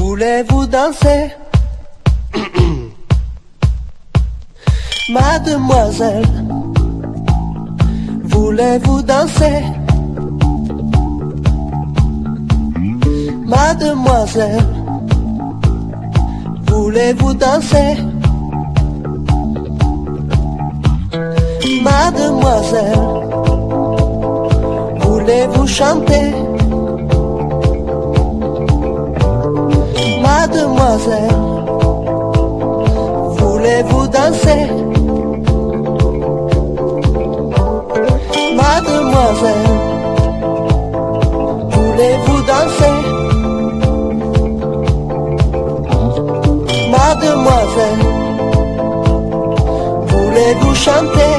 Voulez-vous danser? Mademoiselle, voulez-vous danser? Mademoiselle, voulez-vous danser? Mademoiselle, voulez-vous chanter? Mademoiselle, voulez-vous danser? Mademoiselle, voulez-vous danser? Mademoiselle, voulez-vous chanter?